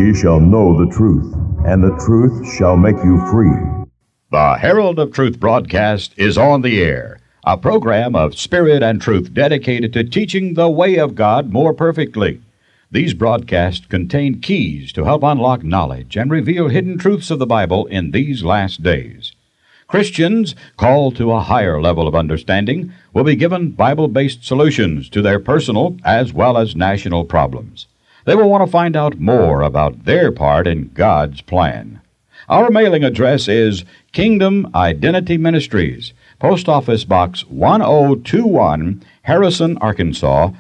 Ye shall know the truth, and the truth shall make you free. The Herald of Truth broadcast is on the air, a program of spirit and truth dedicated to teaching the way of God more perfectly. These broadcasts contain keys to help unlock knowledge and reveal hidden truths of the Bible in these last days. Christians called to a higher level of understanding will be given Bible-based solutions to their personal as well as national problems. They will want to find out more about their part in God's plan. Our mailing address is Kingdom Identity Ministries, Post Office Box 1021, Harrison, Arkansas,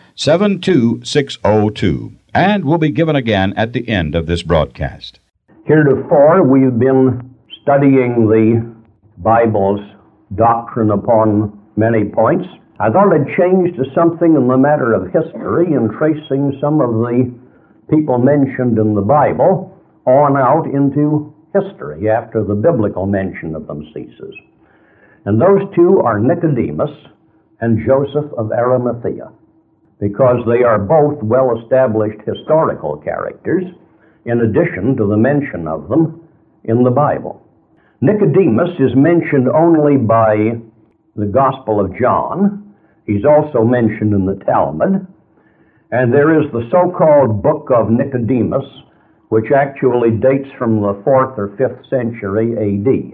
72602, and will be given again at the end of this broadcast. Heretofore, we've been studying the Bible's doctrine upon many points. I thought I'd change to something in the matter of history and tracing some of the people mentioned in the Bible on out into history after the biblical mention of them ceases. And those two are Nicodemus and Joseph of Arimathea, because they are both well-established historical characters in addition to the mention of them in the Bible. Nicodemus is mentioned only by the Gospel of John. He's also mentioned in the Talmud. And there is the so-called Book of Nicodemus, which actually dates from the 4th or 5th century A.D.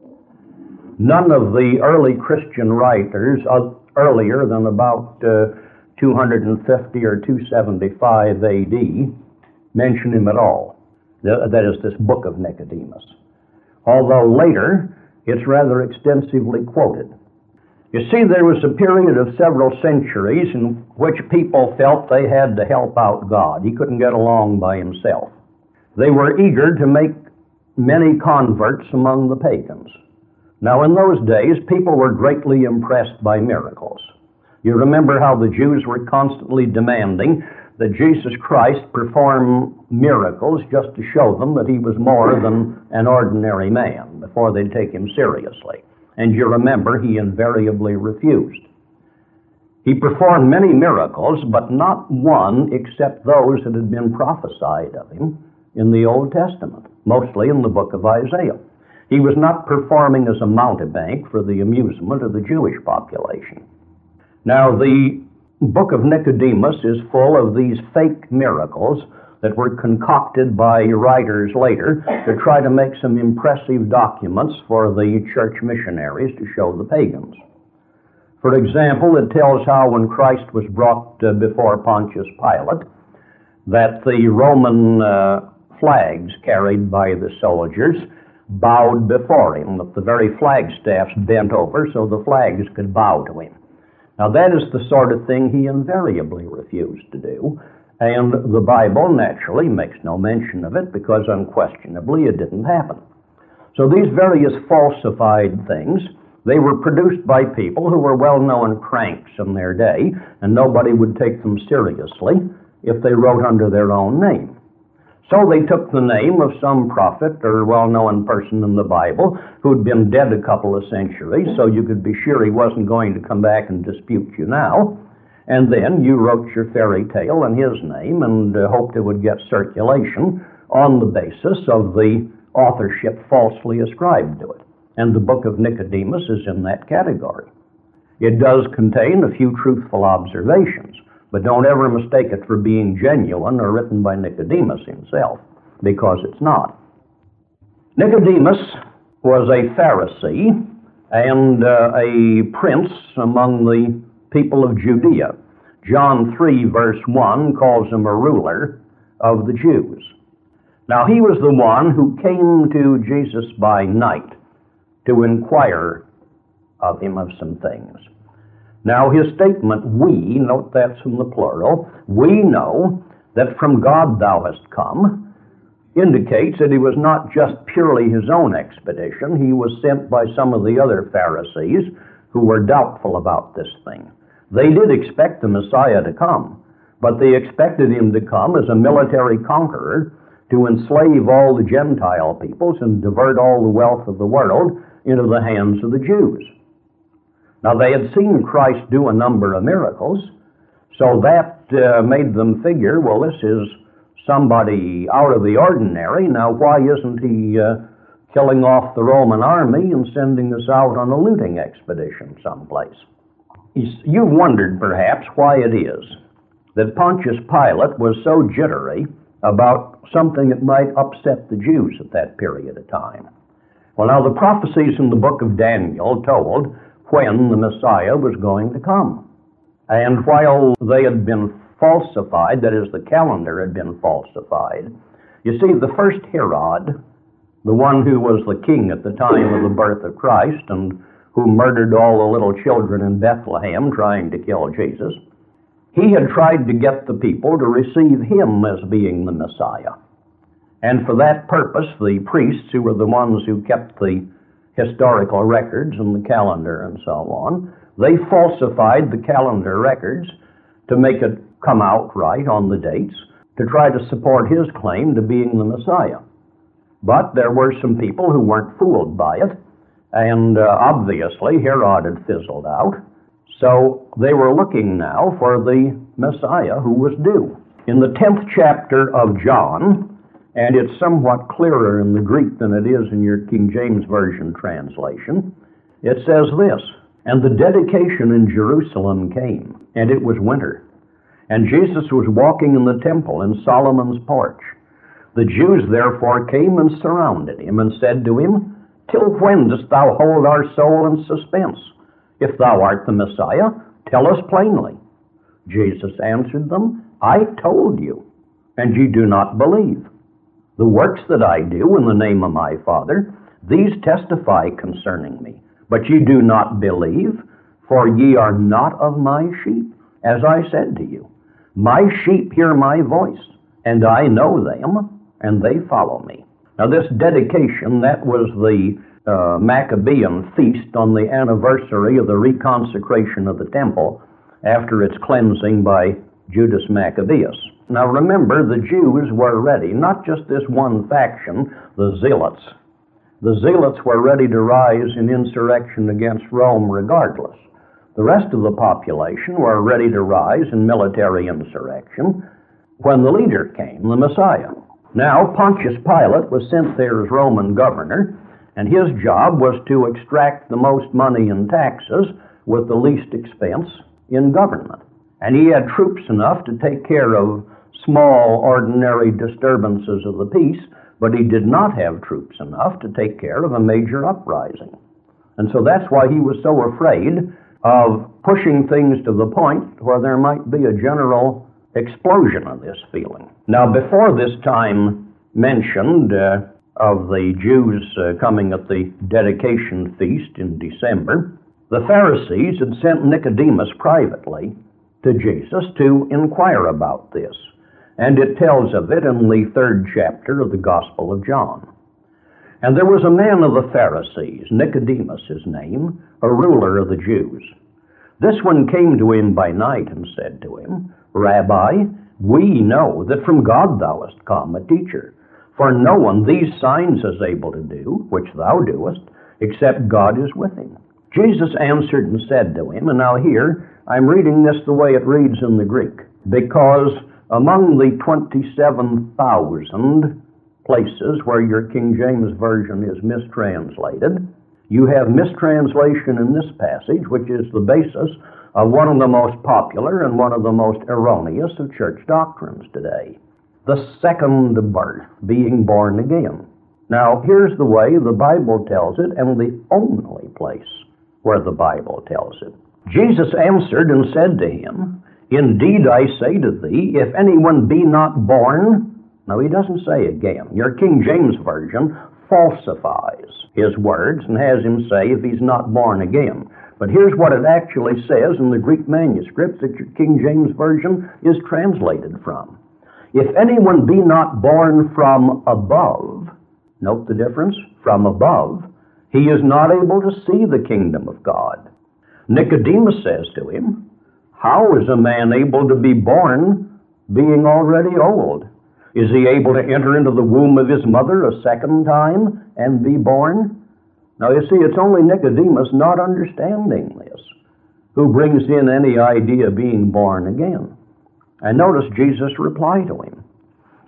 None of the early Christian writers, earlier than about 250 or 275 A.D., mention him at all. That is, this Book of Nicodemus. Although later, it's rather extensively quoted. You see, there was a period of several centuries in which people felt they had to help out God. He couldn't get along by himself. They were eager to make many converts among the pagans. Now, in those days, people were greatly impressed by miracles. You remember how the Jews were constantly demanding that Jesus Christ perform miracles just to show them that he was more than an ordinary man before they'd take him seriously. And you remember he invariably refused. He performed many miracles, but not one except those that had been prophesied of him in the Old Testament, mostly in the book of Isaiah. He was not performing as a mountebank for the amusement of the Jewish population. Now, the Book of Nicodemus is full of these fake miracles that were concocted by writers later to try to make some impressive documents for the church missionaries to show the pagans. For example, it tells how when Christ was brought before Pontius Pilate, that the Roman flags carried by the soldiers bowed before him, that the very flagstaffs bent over so the flags could bow to him. Now, that is the sort of thing he invariably refused to do, and the Bible naturally makes no mention of it because unquestionably it didn't happen. So these various falsified things, they were produced by people who were well-known cranks in their day, and nobody would take them seriously if they wrote under their own name. So they took the name of some prophet or well-known person in the Bible who'd been dead a couple of centuries, so you could be sure he wasn't going to come back and dispute you now. And then you wrote your fairy tale in his name and hoped it would get circulation on the basis of the authorship falsely ascribed to it. And the Book of Nicodemus is in that category. It does contain a few truthful observations, but don't ever mistake it for being genuine or written by Nicodemus himself, because it's not. Nicodemus was a Pharisee and a prince among the people of Judea. John 3, verse 1 calls him a ruler of the Jews. Now, he was the one who came to Jesus by night to inquire of him of some things. Now, his statement, we, note that's in the plural, we know that from God thou hast come, indicates that he was not just purely his own expedition. He was sent by some of the other Pharisees who were doubtful about this thing. They did expect the Messiah to come, but they expected him to come as a military conqueror to enslave all the Gentile peoples and divert all the wealth of the world into the hands of the Jews. Now, they had seen Christ do a number of miracles, so that made them figure, well, this is somebody out of the ordinary. Now, why isn't he killing off the Roman army and sending us out on a looting expedition someplace? You've wondered, perhaps, why it is that Pontius Pilate was so jittery about something that might upset the Jews at that period of time. Well, now, the prophecies in the book of Daniel told when the Messiah was going to come. And while they had been falsified, that is, the calendar had been falsified, you see, the first Herod, the one who was the king at the time of the birth of Christ and who murdered all the little children in Bethlehem trying to kill Jesus, he had tried to get the people to receive him as being the Messiah. And for that purpose, the priests, who were the ones who kept the historical records and the calendar and so on, they falsified the calendar records to make it come out right on the dates to try to support his claim to being the Messiah. But there were some people who weren't fooled by it, and obviously Herod had fizzled out. So they were looking now for the Messiah who was due. In the 10th chapter of John, and it's somewhat clearer in the Greek than it is in your King James Version translation, it says this, "And the dedication in Jerusalem came, and it was winter. And Jesus was walking in the temple in Solomon's porch. The Jews therefore came and surrounded him and said to him, 'Till when dost thou hold our soul in suspense? If thou art the Messiah, tell us plainly.' Jesus answered them, 'I told you, and ye do not believe. The works that I do in the name of my Father, these testify concerning me. But ye do not believe, for ye are not of my sheep, as I said to you. My sheep hear my voice, and I know them, and they follow me.'" Now this dedication, that was the Maccabean feast on the anniversary of the reconsecration of the temple after its cleansing by Judas Maccabeus. Now remember, the Jews were ready, not just this one faction, the Zealots. The Zealots were ready to rise in insurrection against Rome regardless. The rest of the population were ready to rise in military insurrection when the leader came, the Messiah. Now Pontius Pilate was sent there as Roman governor, and his job was to extract the most money in taxes with the least expense in government. And he had troops enough to take care of small, ordinary disturbances of the peace, but he did not have troops enough to take care of a major uprising. And so that's why he was so afraid of pushing things to the point where there might be a general explosion of this feeling. Now, before this time mentioned of the Jews coming at the dedication feast in December, the Pharisees had sent Nicodemus privately to Jesus to inquire about this. And it tells of it in the 3rd chapter of the Gospel of John. "And there was a man of the Pharisees, Nicodemus his name, a ruler of the Jews. This one came to him by night and said to him, 'Rabbi, we know that from God thou hast come, a teacher. For no one these signs is able to do, which thou doest, except God is with him.' Jesus answered and said to him," and now here, I'm reading this the way it reads in the Greek, because among the 27,000 places where your King James Version is mistranslated, you have mistranslation in this passage, which is the basis of one of the most popular and one of the most erroneous of church doctrines today. The second birth, being born again. Now, here's the way the Bible tells it, and the only place where the Bible tells it. Jesus answered and said to him, "Indeed I say to thee, if anyone be not born," now he doesn't say again. Your King James Version falsifies his words and has him say, if he's not born again. But here's what it actually says in the Greek manuscript that your King James Version is translated from. "If anyone be not born from above," note the difference, from above, "he is not able to see the kingdom of God." Nicodemus says to him, "How is a man able to be born being already old? Is he able to enter into the womb of his mother a second time and be born?" Now you see, it's only Nicodemus not understanding this who brings in any idea of being born again. And notice Jesus' reply to him.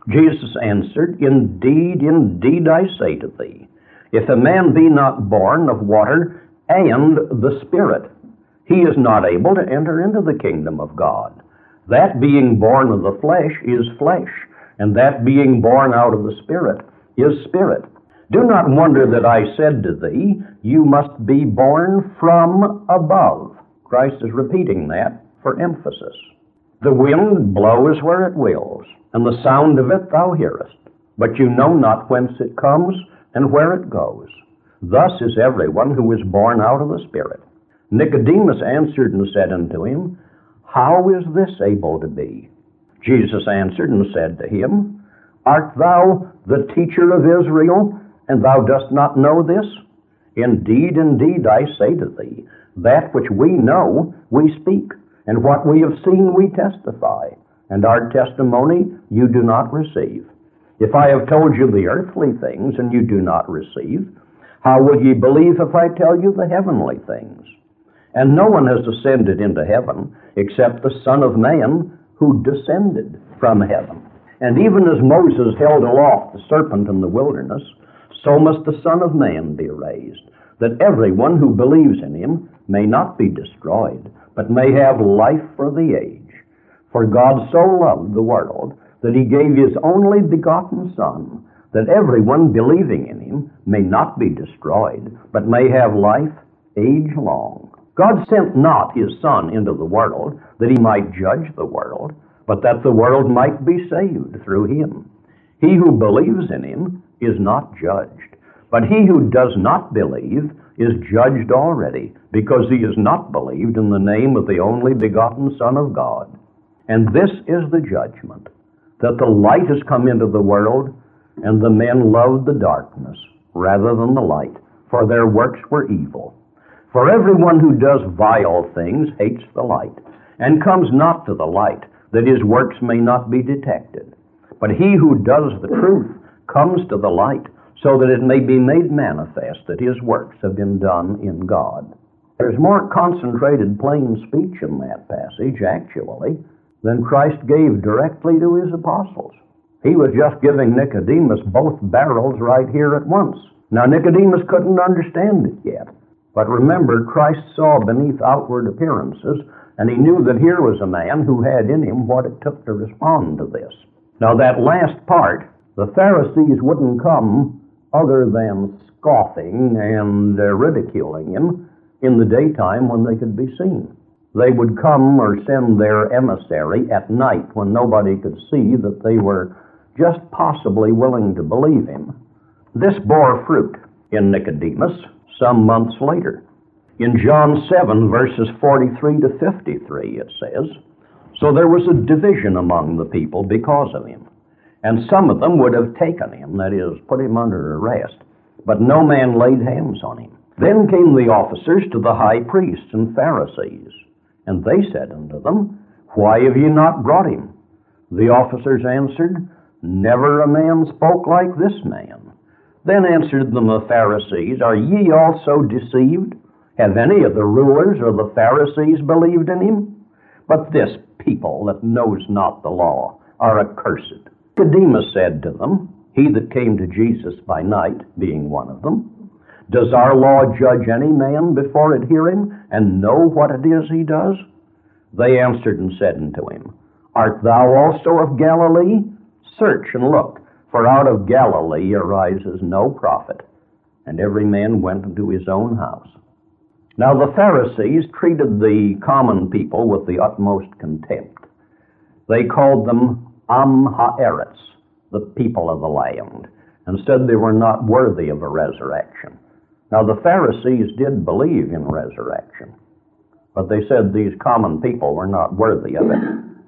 Jesus answered, Indeed, indeed, I say to thee, if a man be not born of water and the Spirit, he is not able to enter into the kingdom of God. That being born of the flesh is flesh, and that being born out of the Spirit is spirit. Do not wonder that I said to thee, you must be born from above. Christ is repeating that for emphasis. The wind blows where it wills, and the sound of it thou hearest, but you know not whence it comes and where it goes. Thus is everyone who is born out of the Spirit. Nicodemus answered and said unto him, How is this able to be? Jesus answered and said to him, Art thou the teacher of Israel, and thou dost not know this? Indeed, indeed, I say to thee, that which we know we speak, and what we have seen we testify, and our testimony you do not receive. If I have told you the earthly things, and you do not receive, how will ye believe if I tell you the heavenly things? And no one has ascended into heaven, except the Son of Man, who descended from heaven. And even as Moses held aloft the serpent in the wilderness, so must the Son of Man be raised, that everyone who believes in him may not be destroyed, but may have life for the age. For God so loved the world, that he gave his only begotten Son, that everyone believing in him may not be destroyed, but may have life age long. God sent not his Son into the world, that he might judge the world, but that the world might be saved through him. He who believes in him is not judged, but he who does not believe is judged already, because he has not believed in the name of the only begotten Son of God. And this is the judgment, that the light has come into the world, and the men loved the darkness rather than the light, for their works were evil. For everyone who does vile things hates the light, and comes not to the light, that his works may not be detected. But he who does the truth comes to the light, so that it may be made manifest that his works have been done in God. There's more concentrated plain speech in that passage, actually, than Christ gave directly to his apostles. He was just giving Nicodemus both barrels right here at once. Now, Nicodemus couldn't understand it yet. But remember, Christ saw beneath outward appearances, and he knew that here was a man who had in him what it took to respond to this. Now, that last part, the Pharisees wouldn't come other than scoffing and ridiculing him in the daytime when they could be seen. They would come or send their emissary at night when nobody could see that they were just possibly willing to believe him. This bore fruit in Nicodemus some months later. In John 7, verses 43 to 53, it says, So there was a division among the people because of him. And some of them would have taken him, that is, put him under arrest, but no man laid hands on him. Then came the officers to the high priests and Pharisees, and they said unto them, Why have ye not brought him? The officers answered, Never a man spoke like this man. Then answered them the Pharisees, Are ye also deceived? Have any of the rulers or the Pharisees believed in him? But this people that knows not the law are accursed. Nicodemus said to them, he that came to Jesus by night, being one of them, Does our law judge any man before it hear him, and know what it is he does? They answered and said unto him, Art thou also of Galilee? Search and look, for out of Galilee arises no prophet. And every man went into his own house. Now the Pharisees treated the common people with the utmost contempt. They called them Am Haaretz, the people of the land, and said they were not worthy of a resurrection. Now the Pharisees did believe in resurrection, but they said these common people were not worthy of it.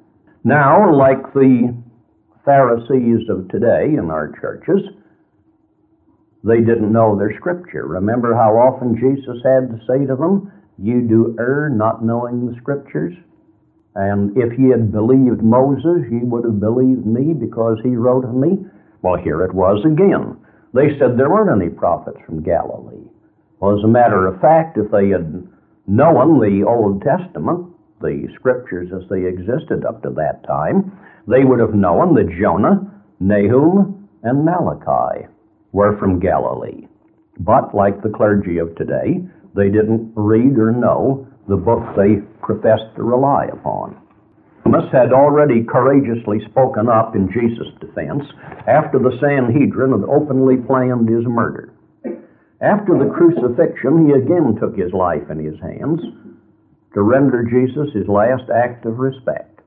Now, like the Pharisees of today in our churches, they didn't know their scripture. Remember how often Jesus had to say to them, You do err not knowing the scriptures? And if ye had believed Moses, ye would have believed me because he wrote of me. Well, here it was again. They said there weren't any prophets from Galilee. Well, as a matter of fact, if they had known the Old Testament, the scriptures as they existed up to that time, they would have known that Jonah Nahum, and Malachi were from Galilee. But like the clergy of today, they didn't read or know the book they professed to rely upon. Thomas had already courageously spoken up in Jesus' defense after the Sanhedrin had openly planned his murder. After the crucifixion, he again took his life in his hands to render Jesus his last act of respect.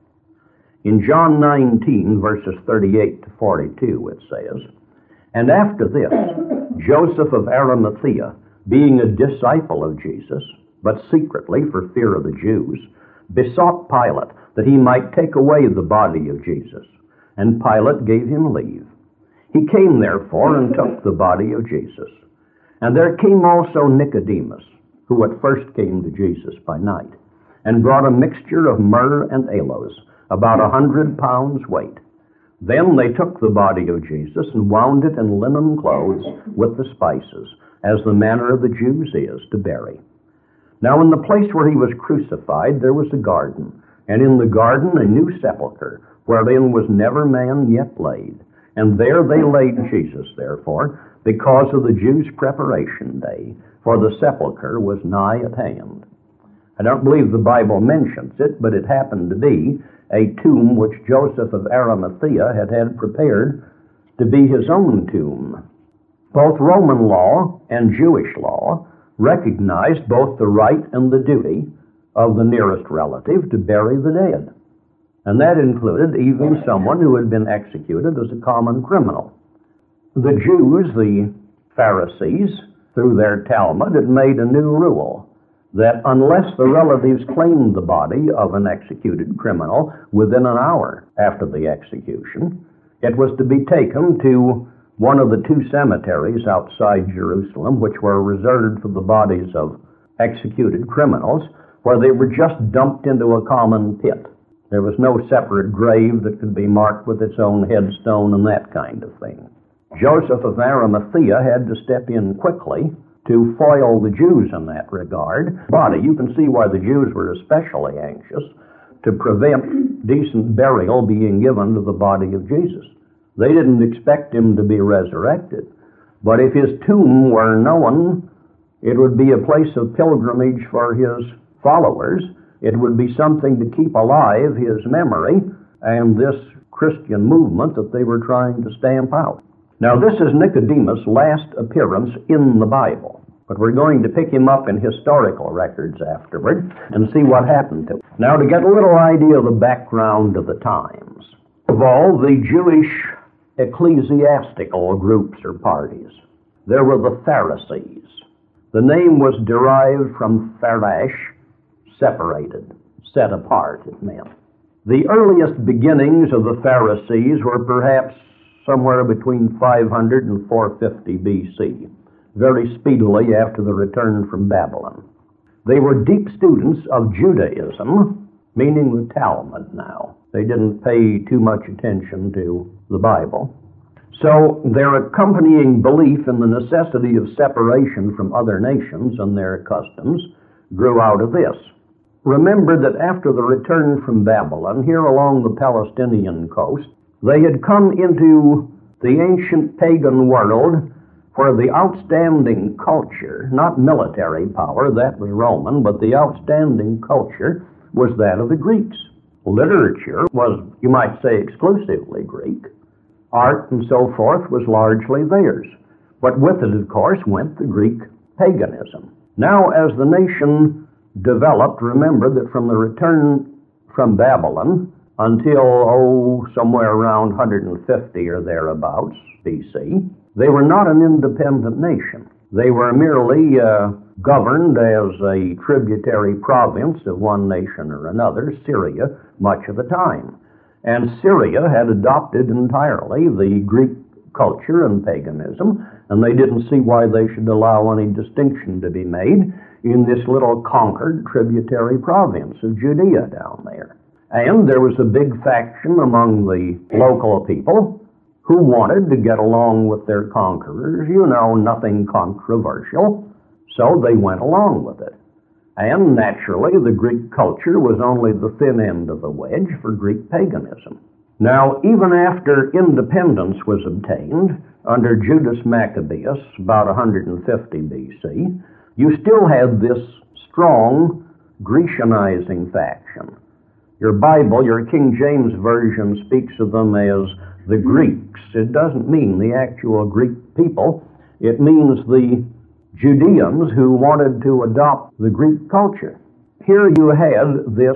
In John 19, verses 38 to 42, it says, "And after this, Joseph of Arimathea, being a disciple of Jesus, but secretly for fear of the Jews, besought Pilate that he might take away the body of Jesus. And Pilate gave him leave. He came therefore and took the body of Jesus. And there came also Nicodemus, who at first came to Jesus by night, and brought a mixture of myrrh and aloes, about 100 pounds weight. Then they took the body of Jesus and wound it in linen clothes with the spices, as the manner of the Jews is to bury. Now in the place where he was crucified there was a garden, and in the garden a new sepulchre, wherein was never man yet laid. And there they laid Jesus, therefore, because of the Jews' preparation day, for the sepulchre was nigh at hand." I don't believe the Bible mentions it, but it happened to be a tomb which Joseph of Arimathea had prepared to be his own tomb. Both Roman law and Jewish law recognized both the right and the duty of the nearest relative to bury the dead. And that included even someone who had been executed as a common criminal. The Jews, the Pharisees, through their Talmud, had made a new rule that unless the relatives claimed the body of an executed criminal within an hour after the execution, it was to be taken to one of the two cemeteries outside Jerusalem, which were reserved for the bodies of executed criminals, where they were just dumped into a common pit. There was no separate grave that could be marked with its own headstone and that kind of thing. Joseph of Arimathea had to step in quickly to foil the Jews in that regard. But you can see why the Jews were especially anxious to prevent decent burial being given to the body of Jesus. They didn't expect him to be resurrected. But if his tomb were known, it would be a place of pilgrimage for his followers. It would be something to keep alive his memory and this Christian movement that they were trying to stamp out. Now, this is Nicodemus' last appearance in the Bible, but we're going to pick him up in historical records afterward and see what happened to him. Now, to get a little idea of the background of the times. Of all the Jewish ecclesiastical groups or parties, there were the Pharisees. The name was derived from pharash, separated, set apart, it meant. The earliest beginnings of the Pharisees were perhaps somewhere between 500 and 450 BC, very speedily after the return from Babylon. They were deep students of Judaism, meaning the Talmud now. They didn't pay too much attention to the Bible. So their accompanying belief in the necessity of separation from other nations and their customs grew out of this. Remember that after the return from Babylon, here along the Palestinian coast, they had come into the ancient pagan world where the outstanding culture, not military power, that was Roman, but the outstanding culture was that of the Greeks. Literature was, you might say, exclusively Greek. Art and so forth was largely theirs. But with it, of course, went the Greek paganism. Now, as the nation developed, remember that from the return from Babylon until, somewhere around 150 or thereabouts BC, they were not an independent nation. They were merely governed as a tributary province of one nation or another, Syria, much of the time. And Syria had adopted entirely the Greek culture and paganism, and they didn't see why they should allow any distinction to be made in this little conquered tributary province of Judea down there. And there was a big faction among the local people who wanted to get along with their conquerors, nothing controversial, so they went along with it. And naturally, the Greek culture was only the thin end of the wedge for Greek paganism. Now, even after independence was obtained under Judas Maccabeus, about 150 BC, you still had this strong Grecianizing faction. Your Bible, your King James Version, speaks of them as the Greeks. It doesn't mean the actual Greek people. It means the Judeans who wanted to adopt the Greek culture. Here you had this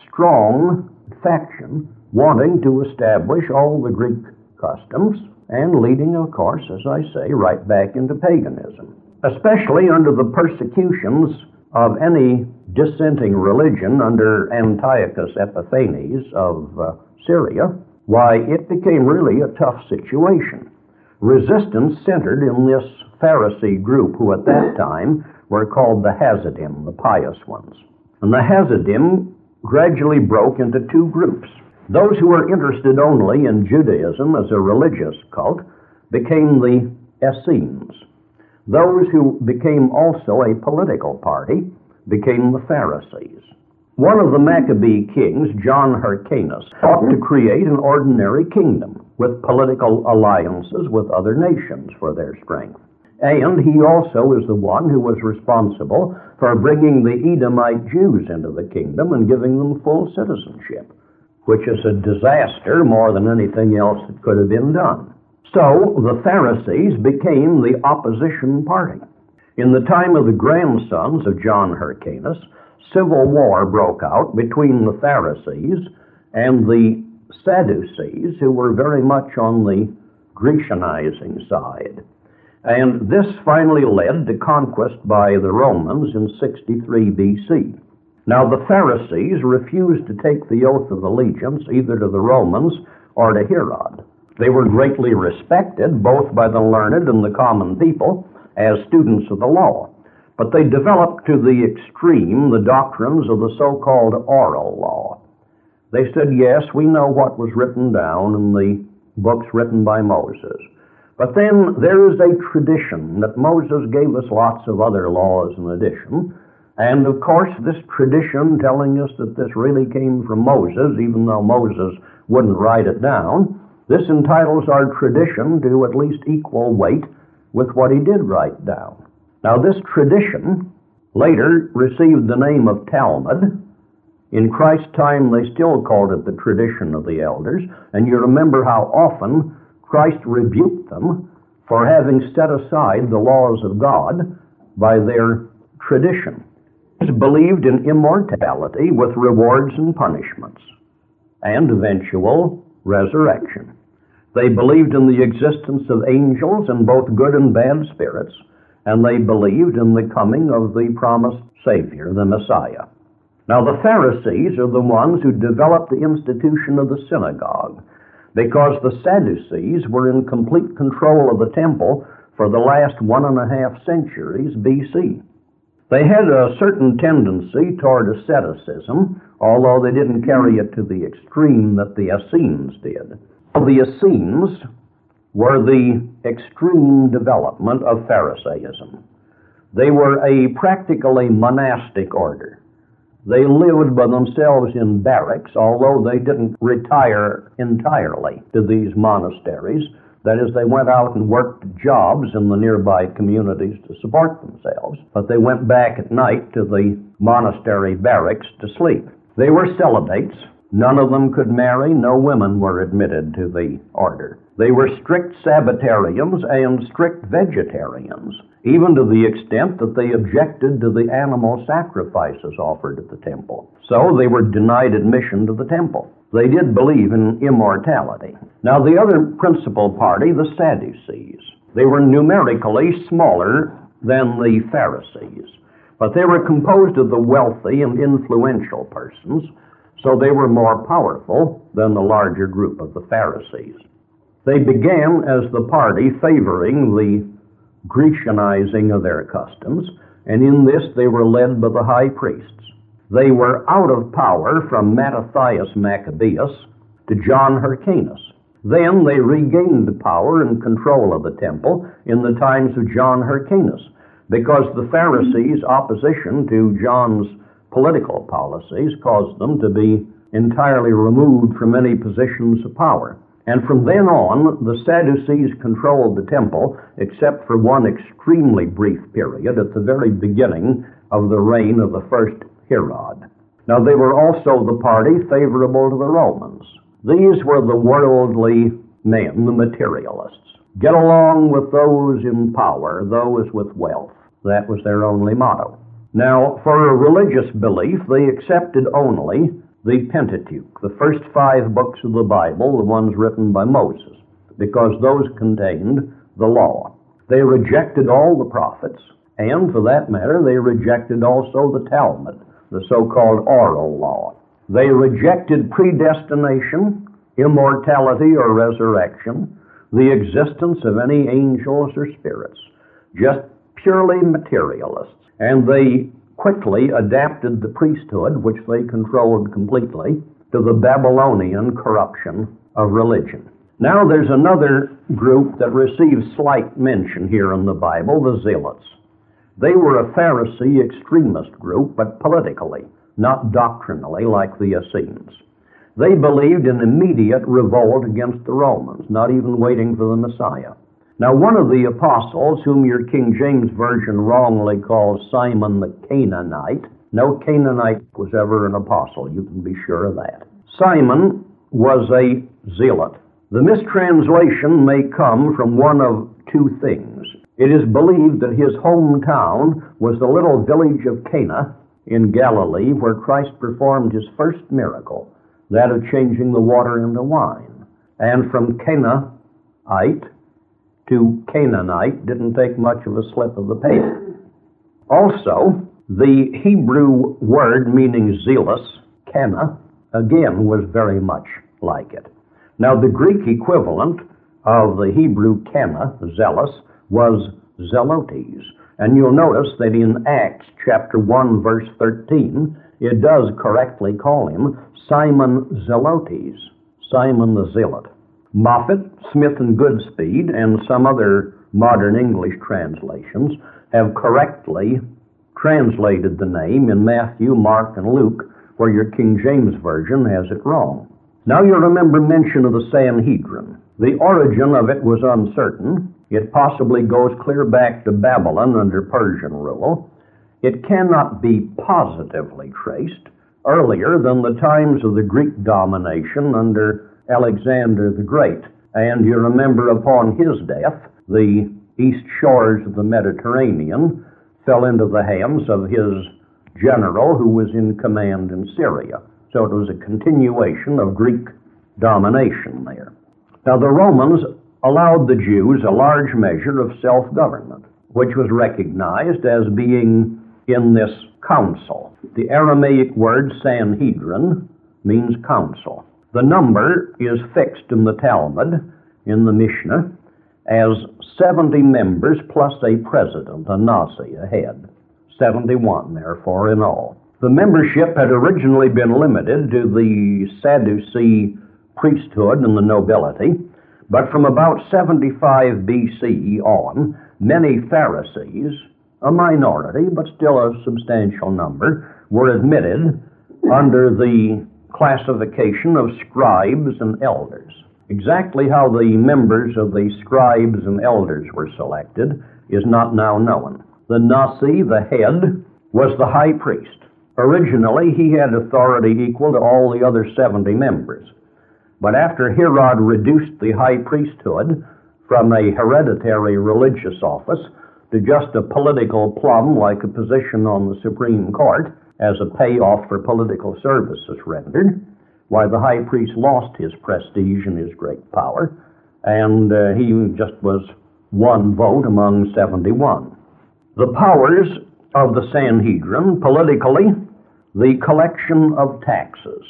strong faction wanting to establish all the Greek customs and leading, of course, as I say, right back into paganism, especially under the persecutions of any dissenting religion under Antiochus Epiphanes of Syria. Why, it became really a tough situation. Resistance centered in this Pharisee group who at that time were called the Hasidim, the pious ones. And the Hasidim gradually broke into two groups. Those who were interested only in Judaism as a religious cult became the Essenes. Those who became also a political party became the Pharisees. One of the Maccabee kings, John Hyrcanus, sought to create an ordinary kingdom with political alliances with other nations for their strength. And he also is the one who was responsible for bringing the Edomite Jews into the kingdom and giving them full citizenship, which is a disaster more than anything else that could have been done. So the Pharisees became the opposition party. In the time of the grandsons of John Hyrcanus, civil war broke out between the Pharisees and the Sadducees, who were very much on the Grecianizing side. And this finally led to conquest by the Romans in 63 BC. Now, the Pharisees refused to take the oath of allegiance either to the Romans or to Herod. They were greatly respected both by the learned and the common people as students of the law. But they developed to the extreme the doctrines of the so-called oral law. They said, yes, we know what was written down in the books written by Moses. But then there is a tradition that Moses gave us lots of other laws in addition. And of course, this tradition telling us that this really came from Moses, even though Moses wouldn't write it down, this entitles our tradition to at least equal weight with what he did write down. Now, this tradition later received the name of Talmud. In Christ's time, they still called it the tradition of the elders, and you remember how often Christ rebuked them for having set aside the laws of God by their tradition. They believed in immortality with rewards and punishments, and eventual resurrection. They believed in the existence of angels and both good and bad spirits, and they believed in the coming of the promised Savior, the Messiah. Now, the Pharisees are the ones who developed the institution of the synagogue, because the Sadducees were in complete control of the temple for the last 1.5 centuries BC. They had a certain tendency toward asceticism, although they didn't carry it to the extreme that the Essenes did. The Essenes were the extreme development of Pharisaism. They were a practically monastic order. They lived by themselves in barracks, although they didn't retire entirely to these monasteries. That is, they went out and worked jobs in the nearby communities to support themselves, but they went back at night to the monastery barracks to sleep. They were celibates. None of them could marry. No women were admitted to the order. They were strict Sabbatarians and strict vegetarians, even to the extent that they objected to the animal sacrifices offered at the temple. So they were denied admission to the temple. They did believe in immortality. Now, the other principal party, the Sadducees, they were numerically smaller than the Pharisees, but they were composed of the wealthy and influential persons, so they were more powerful than the larger group of the Pharisees. They began as the party favoring the Grecianizing of their customs, and in this they were led by the high priests. They were out of power from Mattathias Maccabeus to John Hyrcanus. Then they regained power and control of the temple in the times of John Hyrcanus, because the Pharisees' opposition to John's political policies caused them to be entirely removed from any positions of power. And from then on, the Sadducees controlled the temple, except for one extremely brief period at the very beginning of the reign of the first Herod. Now, they were also the party favorable to the Romans. These were the worldly men, the materialists. Get along with those in power, those with wealth. That was their only motto. Now, for a religious belief, they accepted only the Pentateuch, the first 5 books of the Bible, the ones written by Moses, because those contained the law. They rejected all the prophets, and for that matter, they rejected also the Talmud, the so-called oral law. They rejected predestination, immortality or resurrection, the existence of any angels or spirits, just purely materialists. And they quickly adapted the priesthood, which they controlled completely, to the Babylonian corruption of religion. Now there's another group that receives slight mention here in the Bible, the Zealots. They were a Pharisee extremist group, but politically, not doctrinally like the Essenes. They believed in immediate revolt against the Romans, not even waiting for the Messiah. Now, one of the apostles, whom your King James Version wrongly calls Simon the Canaanite, no Canaanite was ever an apostle, you can be sure of that. Simon was a zealot. The mistranslation may come from one of 2 things. It is believed that his hometown was the little village of Cana in Galilee, where Christ performed his first miracle, that of changing the water into wine. And from Canaanite to Canaanite didn't take much of a slip of the pen. Also, the Hebrew word meaning zealous, Cana, again was very much like it. Now, the Greek equivalent of the Hebrew Cana, zealous, was zelotes. And you'll notice that in Acts chapter 1, verse 13, it does correctly call him Simon Zelotes, Simon the Zealot. Moffat, Smith and Goodspeed, and some other modern English translations have correctly translated the name in Matthew, Mark, and Luke, where your King James Version has it wrong. Now you remember mention of the Sanhedrin. The origin of it was uncertain. It possibly goes clear back to Babylon under Persian rule. It cannot be positively traced earlier than the times of the Greek domination under Alexander the Great. And you remember upon his death, the east shores of the Mediterranean fell into the hands of his general who was in command in Syria. So it was a continuation of Greek domination there. Now the Romans allowed the Jews a large measure of self-government, which was recognized as being in this council. The Aramaic word Sanhedrin means council. The number is fixed in the Talmud, in the Mishnah, as 70 members plus a president, a Nasi, a head. 71, therefore, in all. The membership had originally been limited to the Sadducee priesthood and the nobility, but from about 75 BC on, many Pharisees, a minority, but still a substantial number, were admitted under the classification of scribes and elders. Exactly how the members of the scribes and elders were selected is not now known. The Nasi, the head, was the high priest. Originally, he had authority equal to all the other 70 members. But after Herod reduced the high priesthood from a hereditary religious office to just a political plum like a position on the Supreme Court as a payoff for political services rendered, why the high priest lost his prestige and his great power, and he just was one vote among 71. The powers of the Sanhedrin, politically, the collection of taxes.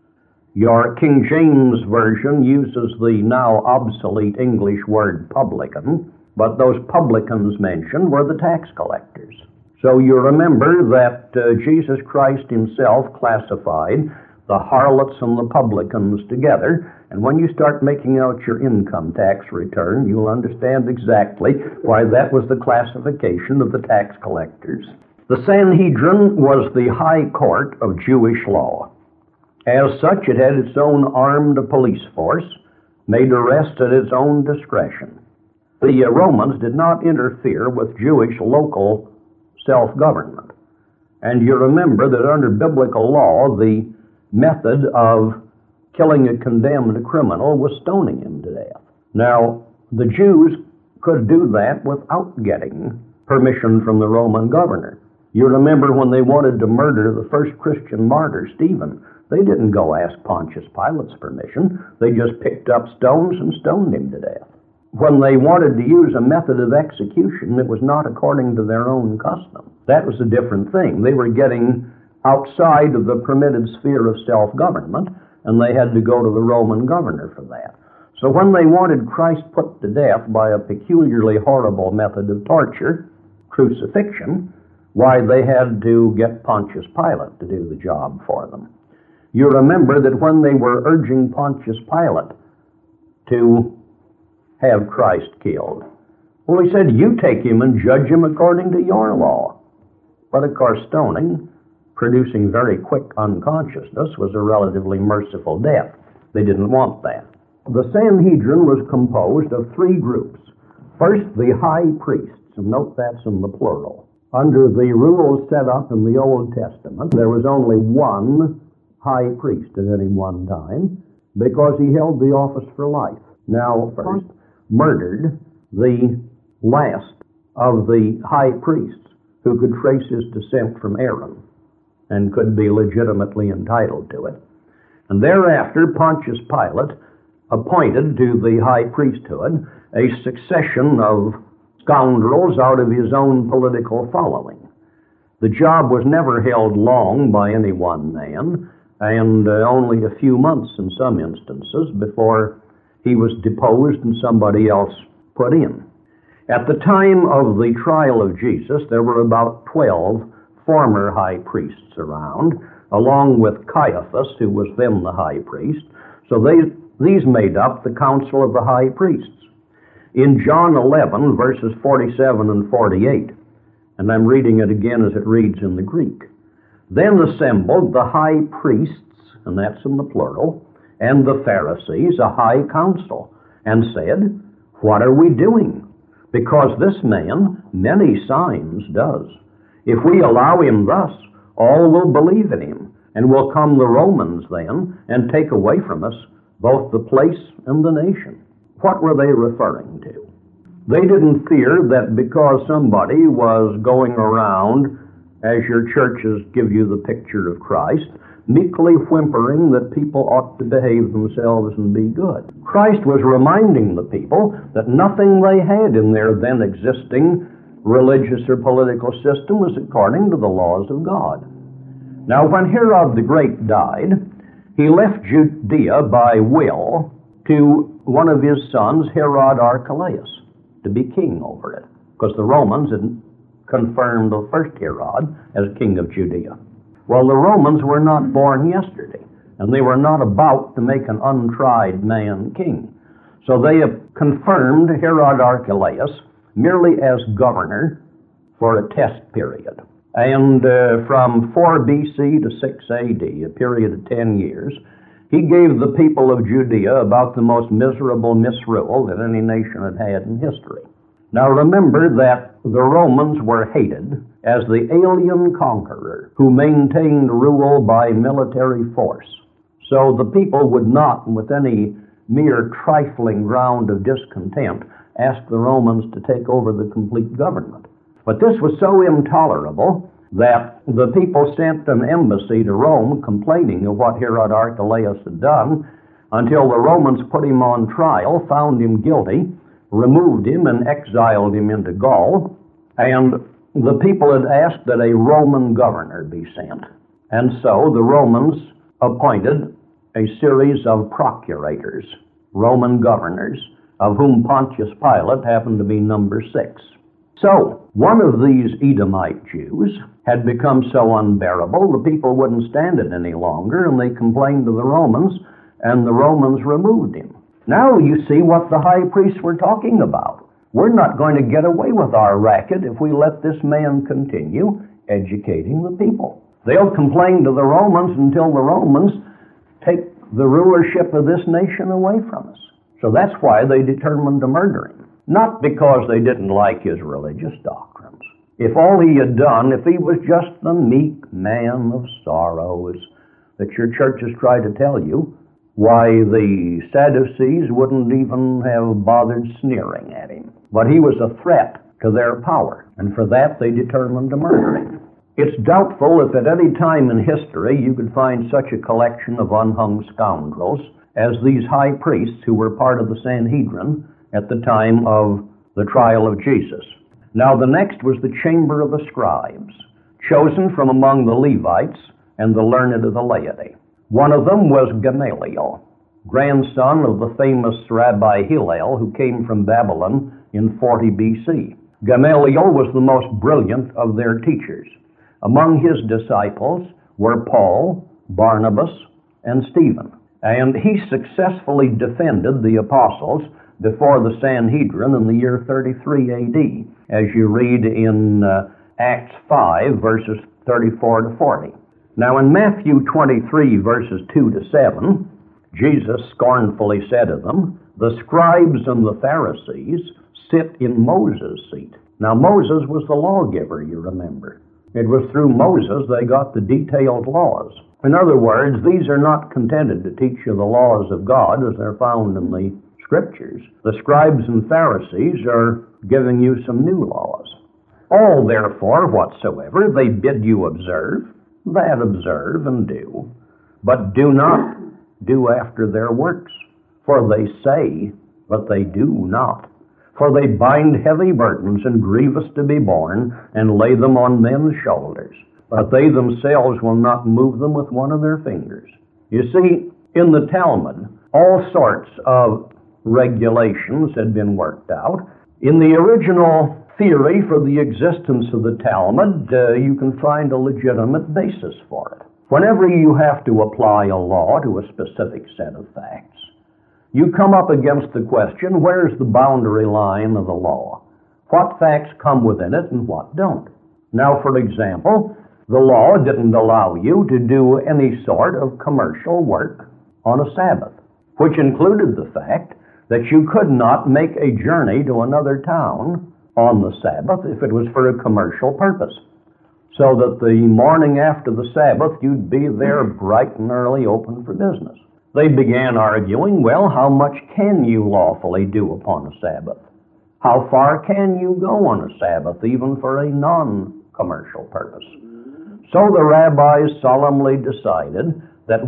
Your King James Version uses the now obsolete English word publican, but those publicans mentioned were the tax collectors. So you remember that Jesus Christ himself classified the harlots and the publicans together, and when you start making out your income tax return, you'll understand exactly why that was the classification of the tax collectors. The Sanhedrin was the high court of Jewish law. As such, it had its own armed police force, made arrests at its own discretion. The Romans did not interfere with Jewish local self-government. And you remember that under biblical law, the method of killing a condemned criminal was stoning him to death. Now, the Jews could do that without getting permission from the Roman governor. You remember when they wanted to murder the first Christian martyr, Stephen, they didn't go ask Pontius Pilate's permission. They just picked up stones and stoned him to death. When they wanted to use a method of execution that was not according to their own custom, that was a different thing. They were getting outside of the permitted sphere of self-government, and they had to go to the Roman governor for that. So when they wanted Christ put to death by a peculiarly horrible method of torture, crucifixion, why, they had to get Pontius Pilate to do the job for them. You remember that when they were urging Pontius Pilate to have Christ killed, well, he said, you take him and judge him according to your law. But of course, stoning, producing very quick unconsciousness, was a relatively merciful death. They didn't want that. The Sanhedrin was composed of three groups. First, the high priests, and note that's in the plural. Under the rules set up in the Old Testament, there was only one high priest at any one time, because he held the office for life. Now, first, murdered the last of the high priests who could trace his descent from Aaron and could be legitimately entitled to it. And thereafter, Pontius Pilate appointed to the high priesthood a succession of scoundrels out of his own political following. The job was never held long by any one man, and only a few months in some instances before he was deposed and somebody else put in. At the time of the trial of Jesus, there were about 12 former high priests around, along with Caiaphas, who was then the high priest. So these made up the council of the high priests. In John 11, verses 47 and 48, and I'm reading it again as it reads in the Greek, then assembled the high priests, and that's in the plural, and the Pharisees, a high council, and said, what are we doing? Because this man many signs does. If we allow him thus, all will believe in him, and will come the Romans then, and take away from us both the place and the nation. What were they referring to? They didn't fear that because somebody was going around, as your churches give you the picture of Christ, meekly whimpering that people ought to behave themselves and be good. Christ was reminding the people that nothing they had in their then existing religious or political system was according to the laws of God. Now, when Herod the Great died, he left Judea by will to one of his sons, Herod Archelaus, to be king over it, because the Romans had confirmed the first Herod as king of Judea. Well, the Romans were not born yesterday, and they were not about to make an untried man king. So they have confirmed Herod Archelaus merely as governor for a test period. And from 4 BC to 6 AD, a period of 10 years, he gave the people of Judea about the most miserable misrule that any nation had had in history. Now remember that the Romans were hated as the alien conqueror who maintained rule by military force. So the people would not, with any mere trifling ground of discontent, ask the Romans to take over the complete government. But this was so intolerable that the people sent an embassy to Rome complaining of what Herod Archelaus had done, until the Romans put him on trial, found him guilty, removed him, and exiled him into Gaul. And the people had asked that a Roman governor be sent. And so the Romans appointed a series of procurators, Roman governors, of whom Pontius Pilate happened to be number 6. So, one of these Edomite Jews had become so unbearable, the people wouldn't stand it any longer, and they complained to the Romans, and the Romans removed him. Now you see what the high priests were talking about. We're not going to get away with our racket if we let this man continue educating the people. They'll complain to the Romans until the Romans take the rulership of this nation away from us. So that's why they determined to murder him. Not because they didn't like his religious doctrines. If all he had done, if he was just the meek man of sorrows that your churches try to tell you, why, the Sadducees wouldn't even have bothered sneering at him. But he was a threat to their power, and for that they determined to murder him. It's doubtful if at any time in history you could find such a collection of unhung scoundrels as these high priests who were part of the Sanhedrin at the time of the trial of Jesus. Now the next was the chamber of the scribes, chosen from among the Levites and the learned of the laity. One of them was Gamaliel, grandson of the famous Rabbi Hillel, who came from Babylon in 40 BC. Gamaliel was the most brilliant of their teachers. Among his disciples were Paul, Barnabas, and Stephen. And he successfully defended the apostles before the Sanhedrin in the year 33 AD, as you read in Acts 5, verses 34 to 40. Now in Matthew 23, verses 2 to 7, Jesus scornfully said of them, "The scribes and the Pharisees sit in Moses' seat." Now Moses was the lawgiver, you remember. It was through Moses they got the detailed laws. In other words, these are not contented to teach you the laws of God as they're found in the Scriptures. The scribes and Pharisees are giving you some new laws. All, therefore, whatsoever they bid you observe, that observe and do. But do not do after their works. For they say, but they do not. For they bind heavy burdens and grievous to be borne, and lay them on men's shoulders. But they themselves will not move them with one of their fingers. You see, in the Talmud, all sorts of regulations had been worked out. In the original theory for the existence of the Talmud, you can find a legitimate basis for it. Whenever you have to apply a law to a specific set of facts, you come up against the question, where's the boundary line of the law? What facts come within it and what don't? Now, for example, the law didn't allow you to do any sort of commercial work on a Sabbath, which included the fact that you could not make a journey to another town on the Sabbath if it was for a commercial purpose, so that the morning after the Sabbath you'd be there bright and early open for business. They began arguing, well, how much can you lawfully do upon a Sabbath? How far can you go on a Sabbath, even for a non-commercial purpose? So the rabbis solemnly decided that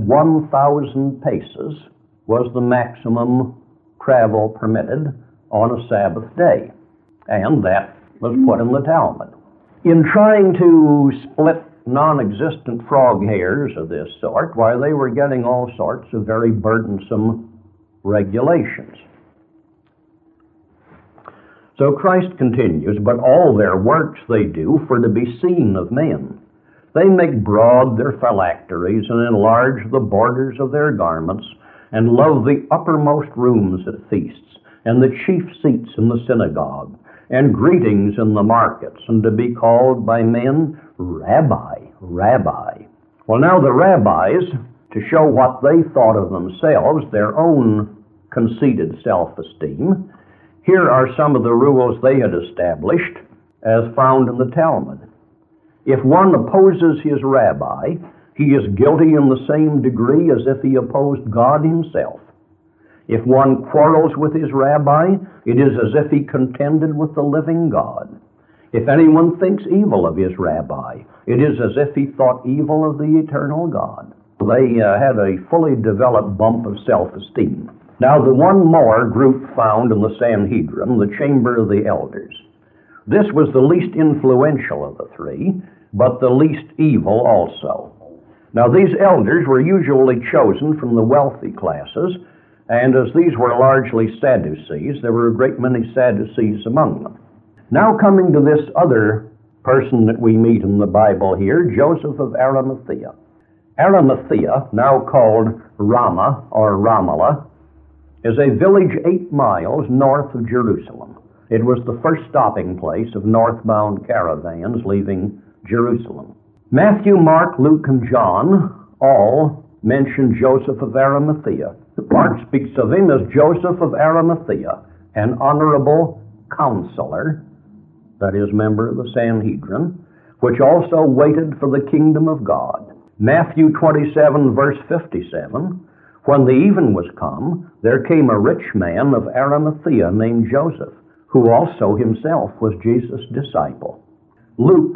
1,000 paces was the maximum travel permitted on a Sabbath day, and that was put in the Talmud. In trying to split non-existent frog hairs of this sort, why, they were getting all sorts of very burdensome regulations. So Christ continues, "But all their works they do for to be seen of men. They make broad their phylacteries and enlarge the borders of their garments, and love the uppermost rooms at feasts, and the chief seats in the synagogue, and greetings in the markets, and to be called by men, Rabbi, Rabbi." Well, now the rabbis, to show what they thought of themselves, their own conceited self-esteem, here are some of the rules they had established as found in the Talmud. If one opposes his rabbi, he is guilty in the same degree as if he opposed God himself. If one quarrels with his rabbi, it is as if he contended with the living God. If anyone thinks evil of his rabbi, it is as if he thought evil of the eternal God. They had a fully developed bump of self-esteem. Now, the one more group found in the Sanhedrin, the chamber of the elders. This was the least influential of the three, but the least evil also. Now, these elders were usually chosen from the wealthy classes, and as these were largely Sadducees, there were a great many Sadducees among them. Now coming to this other person that we meet in the Bible here, Joseph of Arimathea. Arimathea, now called Ramah or Ramallah, is a village 8 miles north of Jerusalem. It was the first stopping place of northbound caravans leaving Jerusalem. Matthew, Mark, Luke, and John all mention Joseph of Arimathea. Mark speaks of him as Joseph of Arimathea, an honorable counselor, that is, member of the Sanhedrin, which also waited for the kingdom of God. Matthew 27, verse 57, when the even was come, there came a rich man of Arimathea named Joseph, who also himself was Jesus' disciple. Luke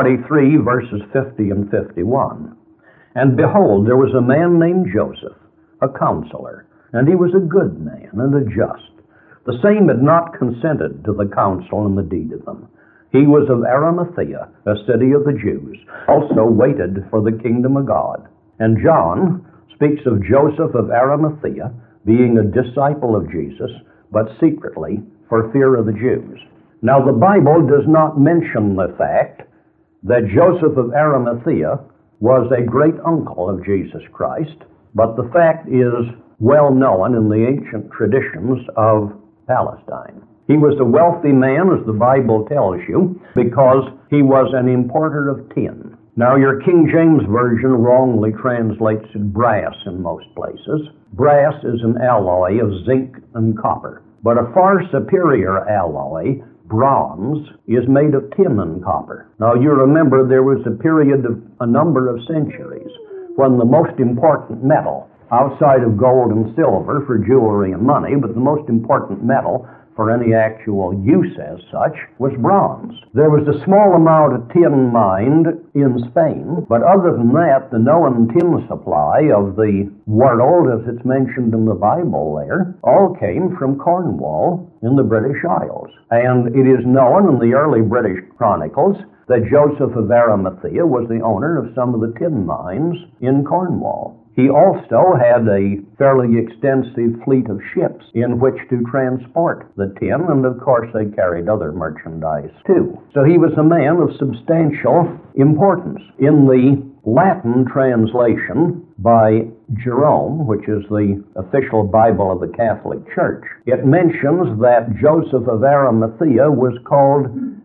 23, verses 50 and 51. And behold, there was a man named Joseph, a counselor, and he was a good man and a just. The same had not consented to the counsel and the deed of them. He was of Arimathea, a city of the Jews, also waited for the kingdom of God. And John speaks of Joseph of Arimathea being a disciple of Jesus, but secretly for fear of the Jews. Now the Bible does not mention the fact that Joseph of Arimathea was a great uncle of Jesus Christ, but the fact is well known in the ancient traditions of Palestine. He was a wealthy man, as the Bible tells you, because he was an importer of tin. Now, your King James Version wrongly translates it brass in most places. Brass is an alloy of zinc and copper, but a far superior alloy, bronze, is made of tin and copper. Now, you remember there was a period of a number of centuries when the most important metal, outside of gold and silver for jewelry and money, but the most important metal for any actual use as such, was bronze. There was a small amount of tin mined in Spain, but other than that, the known tin supply of the world, as it's mentioned in the Bible there, all came from Cornwall in the British Isles. And it is known in the early British chronicles that Joseph of Arimathea was the owner of some of the tin mines in Cornwall. He also had a fairly extensive fleet of ships in which to transport the tin, and of course they carried other merchandise too. So he was a man of substantial importance. In the Latin translation by Jerome, which is the official Bible of the Catholic Church, it mentions that Joseph of Arimathea was called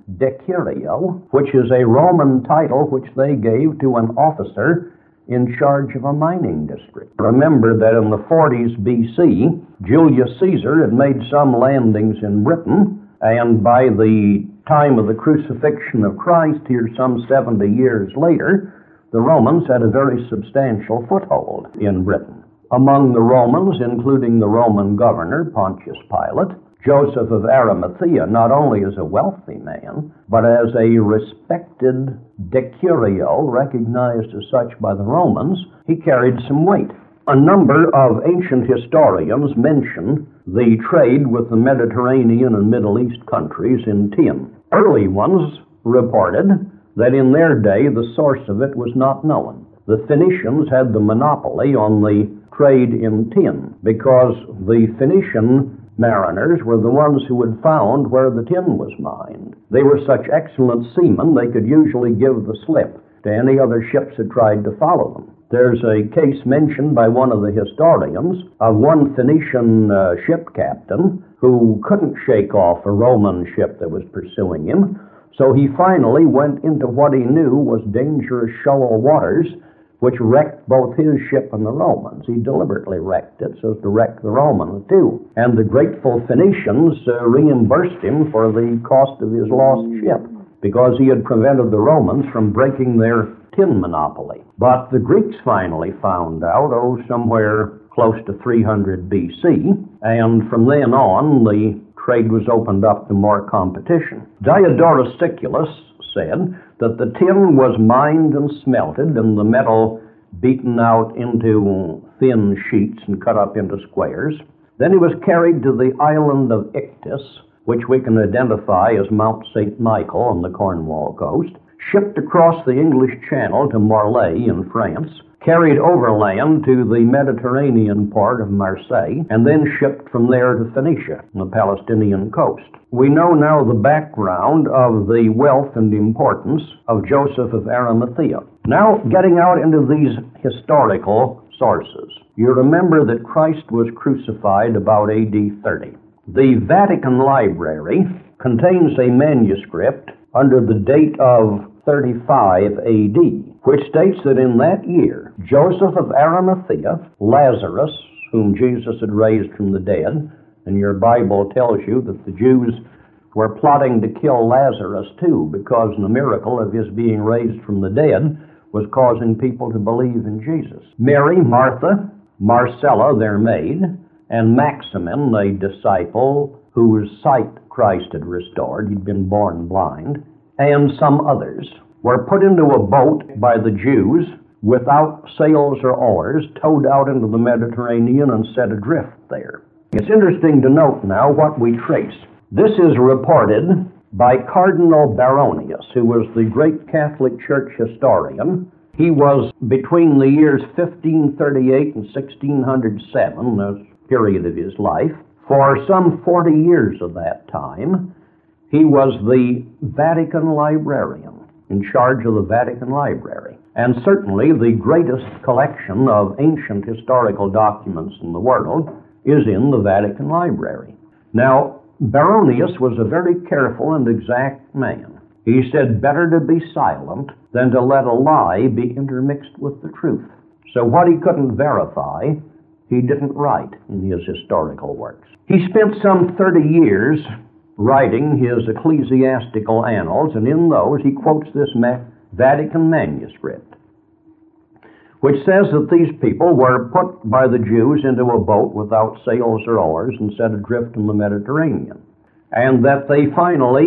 Decurio, which is a Roman title which they gave to an officer in charge of a mining district. Remember that in the 40s BC, Julius Caesar had made some landings in Britain, and by the time of the crucifixion of Christ, here some 70 years later, the Romans had a very substantial foothold in Britain. Among the Romans, including the Roman governor, Pontius Pilate, Joseph of Arimathea not only is a wealthy man, but as a respected decurio, recognized as such by the Romans, he carried some weight. A number of ancient historians mention the trade with the Mediterranean and Middle East countries in tin. Early ones reported that in their day the source of it was not known. The Phoenicians had the monopoly on the trade in tin because the Phoenician mariners were the ones who had found where the tin was mined. They were such excellent seamen they could usually give the slip to any other ships that tried to follow them. There's a case mentioned by one of the historians of one Phoenician ship captain who couldn't shake off a Roman ship that was pursuing him, so he finally went into what he knew was dangerous shoal waters, which wrecked both his ship and the Romans. He deliberately wrecked it so as to wreck the Romans too. And the grateful Phoenicians reimbursed him for the cost of his lost ship because he had prevented the Romans from breaking their tin monopoly. But the Greeks finally found out, somewhere close to 300 BC, and from then on the trade was opened up to more competition. Diodorus Siculus said that the tin was mined and smelted and the metal beaten out into thin sheets and cut up into squares. Then it was carried to the island of Ichthys, which we can identify as Mount St. Michael on the Cornwall coast, shipped across the English Channel to Morlaix in France, carried overland to the Mediterranean port of Marseille, and then shipped from there to Phoenicia, on the Palestinian coast. We know now the background of the wealth and importance of Joseph of Arimathea. Now, getting out into these historical sources, you remember that Christ was crucified about AD 30. The Vatican Library contains a manuscript under the date of 35 AD. which states that in that year, Joseph of Arimathea, Lazarus, whom Jesus had raised from the dead, and your Bible tells you that the Jews were plotting to kill Lazarus too, because the miracle of his being raised from the dead was causing people to believe in Jesus. Mary, Martha, Marcella, their maid, and Maximin, a disciple whose sight Christ had restored, he'd been born blind, and some others, were put into a boat by the Jews without sails or oars, towed out into the Mediterranean and set adrift there. It's interesting to note now what we trace. This is reported by Cardinal Baronius, who was the great Catholic Church historian. He was between the years 1538 and 1607, the period of his life. For some 40 years of that time, he was the Vatican librarian, in charge of the Vatican Library, and certainly the greatest collection of ancient historical documents in the world is in the Vatican Library. Now, Baronius was a very careful and exact man. He said better to be silent than to let a lie be intermixed with the truth. So what he couldn't verify, he didn't write in his historical works. He spent some 30 years writing his ecclesiastical annals, and in those he quotes this Vatican manuscript, which says that these people were put by the Jews into a boat without sails or oars and set adrift in the Mediterranean, and that they finally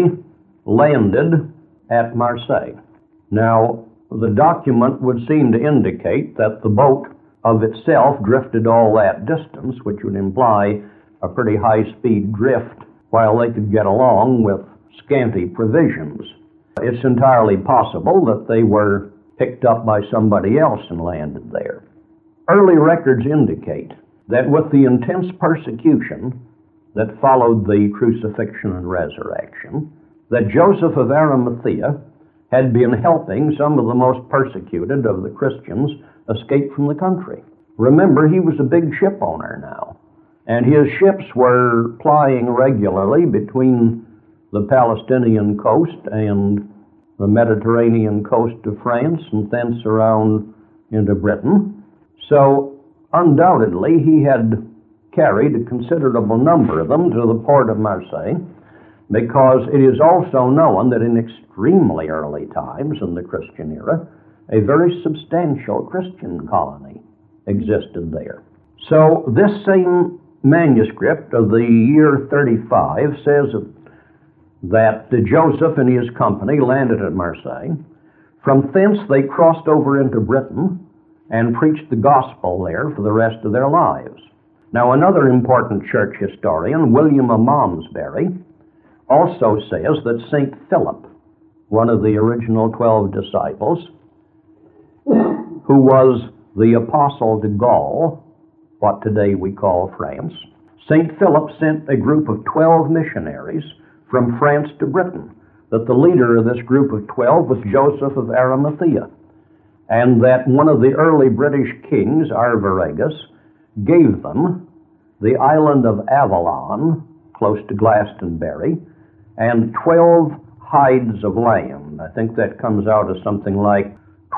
landed at Marseille. Now, the document would seem to indicate that the boat of itself drifted all that distance, which would imply a pretty high-speed drift while they could get along with scanty provisions. It's entirely possible that they were picked up by somebody else and landed there. Early records indicate that with the intense persecution that followed the crucifixion and resurrection, that Joseph of Arimathea had been helping some of the most persecuted of the Christians escape from the country. Remember, he was a big ship owner now, and his ships were plying regularly between the Palestinian coast and the Mediterranean coast of France and thence around into Britain. So, undoubtedly, he had carried a considerable number of them to the port of Marseille, because it is also known that in extremely early times in the Christian era, a very substantial Christian colony existed there. So this same manuscript of the year 35 says that Joseph and his company landed at Marseille. From thence they crossed over into Britain and preached the gospel there for the rest of their lives. Now, another important church historian, William of Malmesbury, also says that St. Philip, one of the original 12 disciples, who was the apostle to Gaul, what today we call France, St. Philip sent a group of 12 missionaries from France to Britain, that the leader of this group of 12 was Joseph of Arimathea, and that one of the early British kings, Arviragus, gave them the island of Avalon, close to Glastonbury, and 12 hides of land. I think that comes out as something like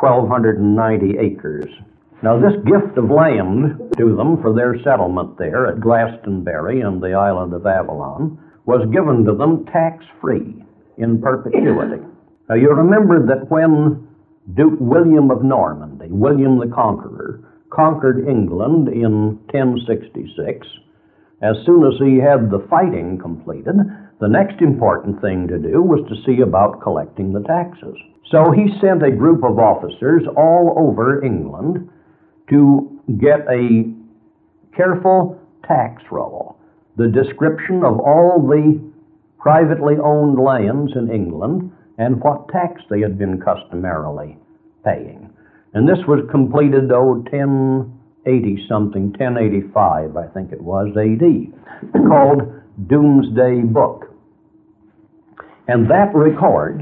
1,290 acres. Now, this gift of land to them for their settlement there at Glastonbury and the island of Avalon was given to them tax-free in perpetuity. Now, you remember that when Duke William of Normandy, William the Conqueror, conquered England in 1066, as soon as he had the fighting completed, the next important thing to do was to see about collecting the taxes. So he sent a group of officers all over England to get a careful tax roll, the description of all the privately owned lands in England and what tax they had been customarily paying. And this was completed, 1080-something, 1085, I think it was, A.D., called Doomsday Book. And that records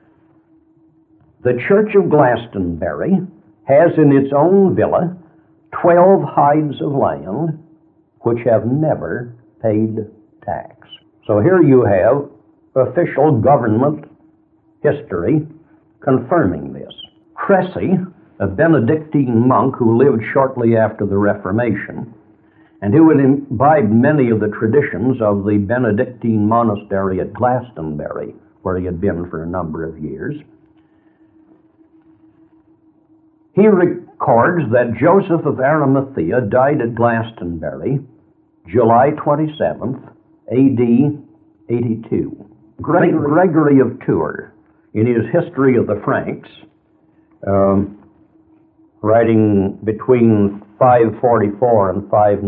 the Church of Glastonbury has in its own villa 12 hides of land which have never paid tax. So here you have official government history confirming this. Cressy, a Benedictine monk who lived shortly after the Reformation, and who had imbibed many of the traditions of the Benedictine monastery at Glastonbury, where he had been for a number of years. He records that Joseph of Arimathea died at Glastonbury, July 27th, A.D. 82. Gregory of Tours, in his History of the Franks, writing between 544 and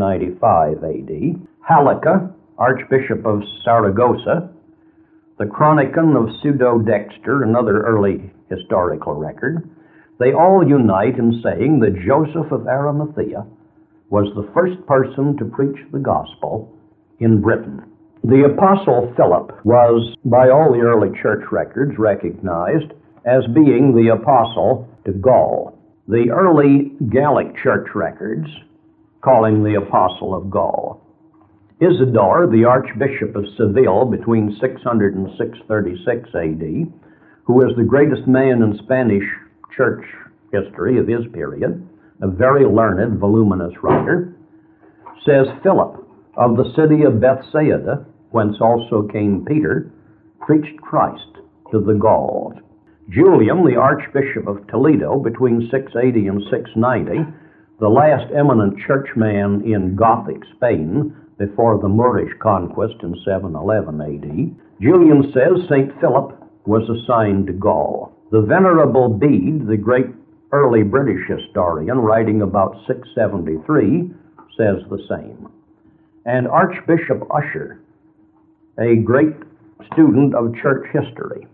595 A.D., Halika, Archbishop of Saragossa, the Chronicon of Pseudo-Dexter, another early historical record, they all unite in saying that Joseph of Arimathea was the first person to preach the gospel in Britain. The Apostle Philip was, by all the early church records, recognized as being the apostle to Gaul. The early Gallic church records call him the apostle of Gaul. Isidore, the Archbishop of Seville between 600 and 636 A.D., who was the greatest man in Spanish church history of his period, a very learned, voluminous writer, says Philip of the city of Bethsaida, whence also came Peter, preached Christ to the Gauls. Julian, the Archbishop of Toledo between 680 and 690, the last eminent churchman in Gothic Spain before the Moorish conquest in 711 A.D., Julian says St. Philip was assigned to Gaul. The Venerable Bede, the great early British historian, writing about 673, says the same. And Archbishop Usher, a great student of church history.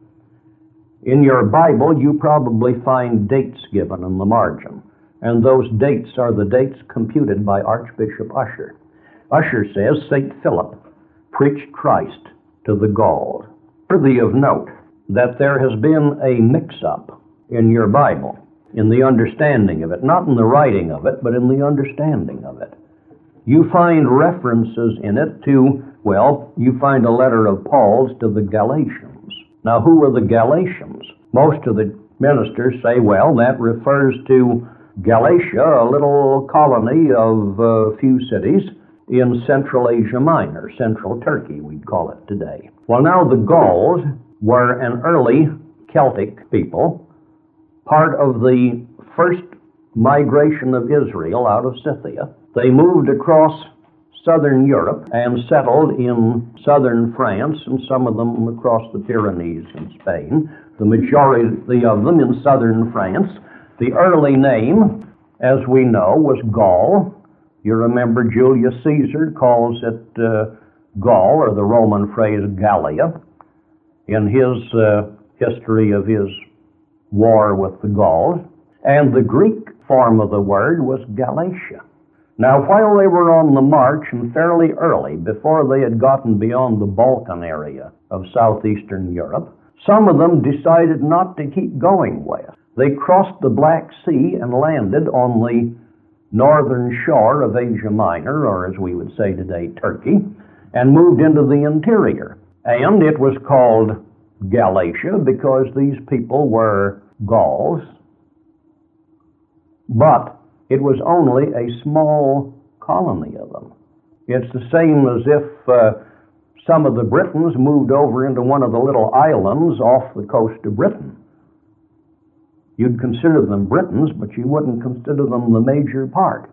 In your Bible, you probably find dates given in the margin, and those dates are the dates computed by Archbishop Usher. Usher says St. Philip preached Christ to the Gauls. Worthy of note that there has been a mix-up in your Bible, in the understanding of it, not in the writing of it, but in the understanding of it. You find references in it to, well, you find a letter of Paul's to the Galatians. Now, who were the Galatians? Most of the ministers say, well, that refers to Galatia, a little colony of a few cities in Central Asia Minor, Central Turkey, we'd call it today. Well, now the Gauls were an early Celtic people, part of the first migration of Israel out of Scythia. They moved across southern Europe and settled in southern France, and some of them across the Pyrenees in Spain, the majority of them in southern France. The early name, as we know, was Gaul. You remember Julius Caesar calls it Gaul, or the Roman phrase Gallia, in his history of his war with the Gauls. And the Greek form of the word was Galatia. Now, while they were on the march, and fairly early, before they had gotten beyond the Balkan area of southeastern Europe, some of them decided not to keep going west. They crossed the Black Sea and landed on the northern shore of Asia Minor, or as we would say today, Turkey, and moved into the interior. And it was called Galatia because these people were Gauls, but it was only a small colony of them. It's the same as if some of the Britons moved over into one of the little islands off the coast of Britain. You'd consider them Britons, but you wouldn't consider them the major part.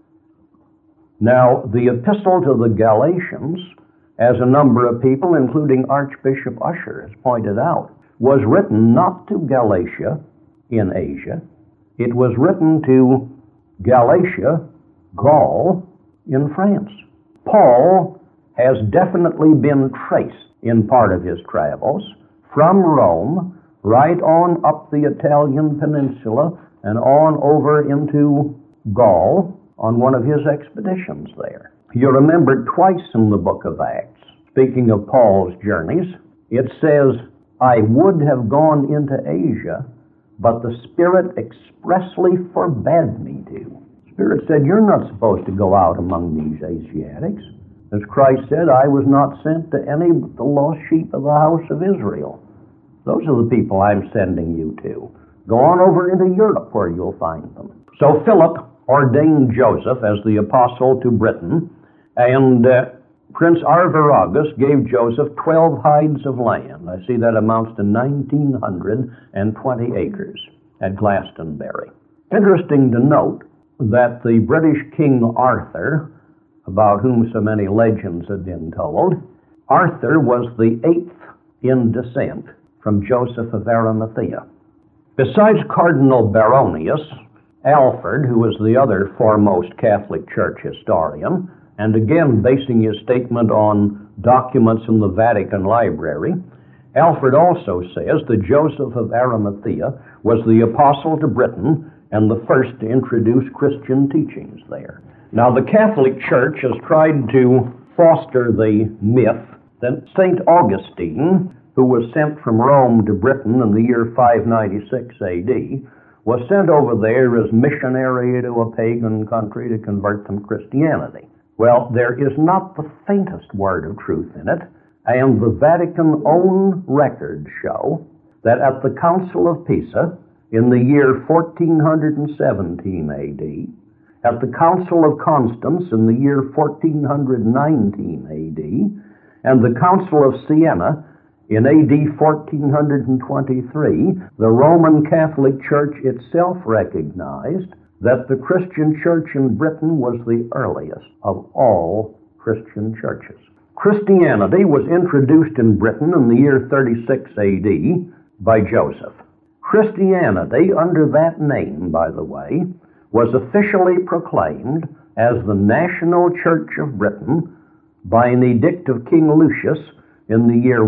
Now, the epistle to the Galatians, as a number of people, including Archbishop Usher, has pointed out, was written not to Galatia in Asia. It was written to Galatia, Gaul, in France. Paul has definitely been traced in part of his travels from Rome right on up the Italian peninsula and on over into Gaul on one of his expeditions there. You remember twice in the book of Acts, speaking of Paul's journeys, it says, I would have gone into Asia, but the Spirit expressly forbade me to. The Spirit said, you're not supposed to go out among these Asiatics. As Christ said, I was not sent to any but the lost sheep of the house of Israel. Those are the people I'm sending you to. Go on over into Europe where you'll find them. So Philip ordained Joseph as the apostle to Britain, and Prince Arviragus gave Joseph 12 hides of land. I see that amounts to 1,920 acres at Glastonbury. Interesting to note that the British King Arthur, about whom so many legends have been told, Arthur was the 8th in descent from Joseph of Arimathea. Besides Cardinal Baronius, Alfred, who was the other foremost Catholic Church historian, and again basing his statement on documents in the Vatican Library, Alfred also says that Joseph of Arimathea was the apostle to Britain and the first to introduce Christian teachings there. Now, the Catholic Church has tried to foster the myth that St. Augustine, who was sent from Rome to Britain in the year 596 A.D., was sent over there as missionary to a pagan country to convert them to Christianity. Well, there is not the faintest word of truth in it, and the Vatican own records show that at the Council of Pisa in the year 1417 A.D., at the Council of Constance in the year 1419 A.D., and the Council of Siena in A.D. 1423, the Roman Catholic Church itself recognized that the Christian church in Britain was the earliest of all Christian churches. Christianity was introduced in Britain in the year 36 A.D. by Joseph. Christianity, under that name, by the way, was officially proclaimed as the national church of Britain by an edict of King Lucius in the year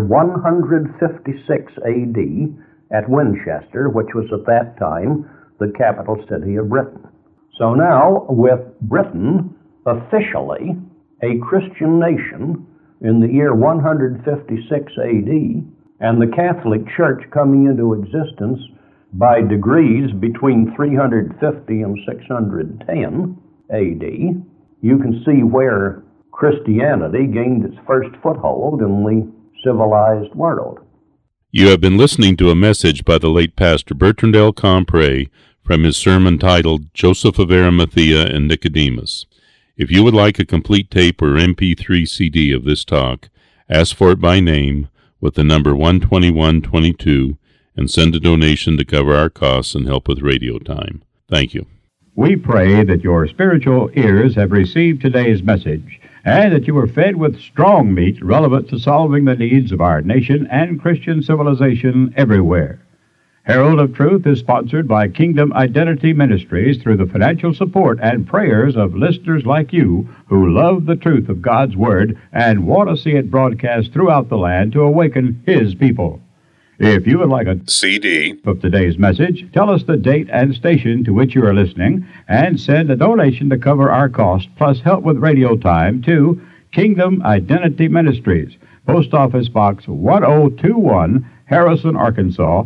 156 A.D. at Winchester, which was at that time the capital city of Britain. So now, with Britain officially a Christian nation in the year 156 A.D., and the Catholic Church coming into existence by degrees between 350 and 610 A.D., you can see where Christianity gained its first foothold in the civilized world. You have been listening to a message by the late Pastor Bertrand L. Compray from his sermon titled Joseph of Arimathea and Nicodemus. If you would like a complete tape or MP3 CD of this talk, ask for it by name with the number 12122 and send a donation to cover our costs and help with radio time. Thank you. We pray that your spiritual ears have received today's message and that you are fed with strong meat relevant to solving the needs of our nation and Christian civilization everywhere. Herald of Truth is sponsored by Kingdom Identity Ministries through the financial support and prayers of listeners like you who love the truth of God's Word and want to see it broadcast throughout the land to awaken His people. If you would like a CD of today's message, tell us the date and station to which you are listening and send a donation to cover our cost plus help with radio time to Kingdom Identity Ministries, Post Office Box 1021, Harrison, Arkansas,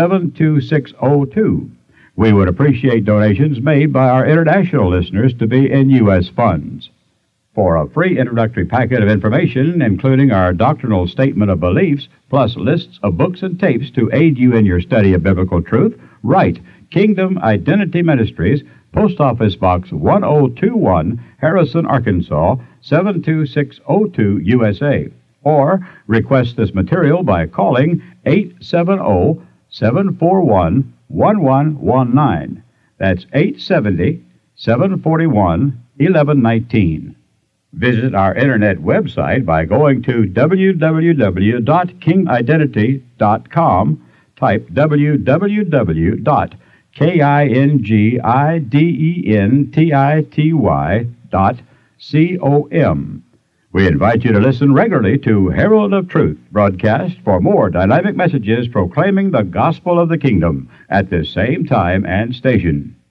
72602. We would appreciate donations made by our international listeners to be in U.S. funds. For a free introductory packet of information, including our doctrinal statement of beliefs, plus lists of books and tapes to aid you in your study of biblical truth, write Kingdom Identity Ministries, Post Office Box 1021, Harrison, Arkansas, 72602, USA. Or request this material by calling 870-741-1119. That's 870-741-1119. Visit our internet website by going to www.kingidentity.com. Type www.kingidentity.com. We invite you to listen regularly to Herald of Truth broadcast for more dynamic messages proclaiming the gospel of the kingdom at this same time and station.